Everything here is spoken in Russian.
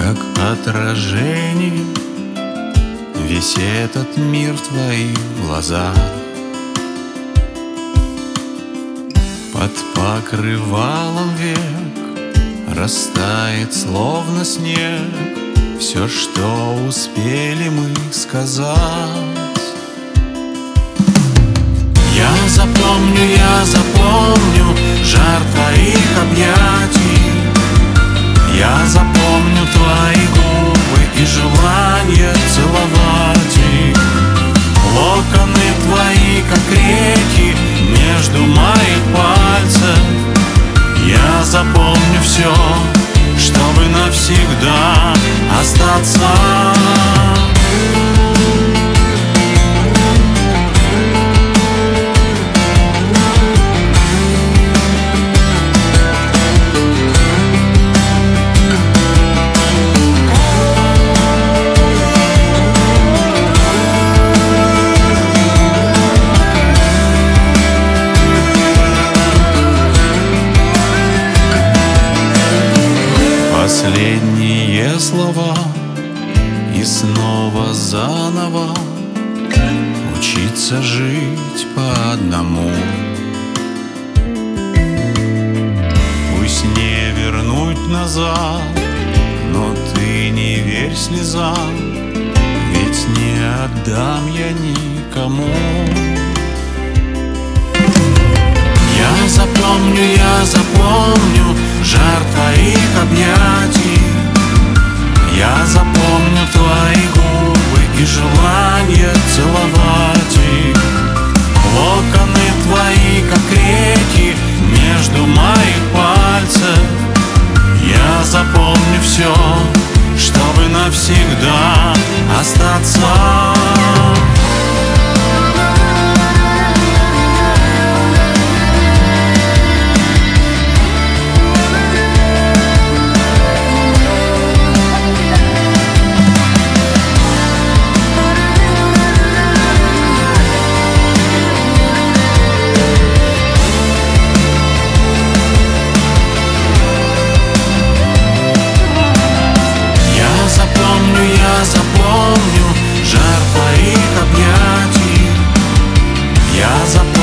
как отражение, весь этот мир в твоих глазах. Под покрывалом век растает, словно снег, все, что успели мы сказать. Я запомню жар твоих объятий, я запомню твои губы и желание целовать их. Локоны твои, как реки, между моих пальцев. Я запомню все, чтобы навсегда остаться. Последние слова и снова заново учиться жить по одному. Пусть не вернуть назад, но ты не верь слезам, ведь не отдам я никому. Я запомню жар твоих объятий, я запомню твои губы и желание целовать их. Локоны твои, как реки, между моих пальцев. Я запомню все, чтобы навсегда остаться. Я запомню жар твоих объятий, я запомню